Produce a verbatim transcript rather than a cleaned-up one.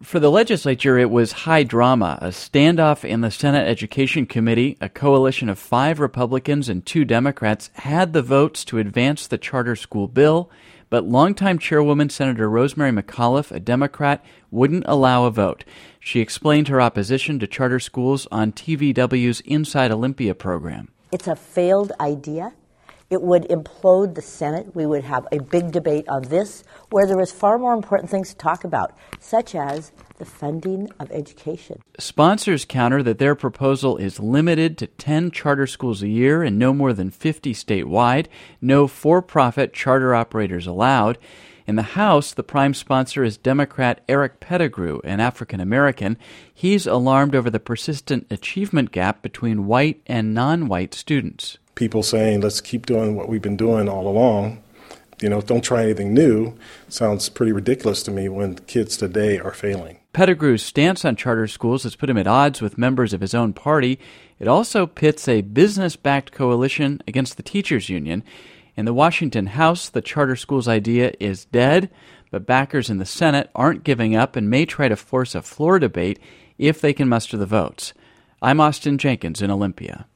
For the legislature, it was high drama, a standoff in the Senate Education Committee. A coalition of five Republicans and two Democrats had the votes to advance the charter school bill, but longtime chairwoman Senator Rosemary McAuliffe, a Democrat, wouldn't allow a vote. She explained her opposition to charter schools on T V W's Inside Olympia program. It's a failed idea. It would implode the Senate. We would have a big debate on this, where there is far more important things to talk about, such as the funding of education. Sponsors counter that their proposal is limited to ten charter schools a year and no more than fifty statewide, no for-profit charter operators allowed. In the House, the prime sponsor is Democrat Eric Pettigrew, an African-American. He's alarmed over the persistent achievement gap between white and non-white students. People saying, let's keep doing what we've been doing all along, you know, don't try anything new, sounds pretty ridiculous to me when kids today are failing. Pettigrew's stance on charter schools has put him at odds with members of his own party. It also pits a business-backed coalition against the teachers' union. In the Washington House, the charter schools idea is dead, but backers in the Senate aren't giving up and may try to force a floor debate if they can muster the votes. I'm Austin Jenkins in Olympia.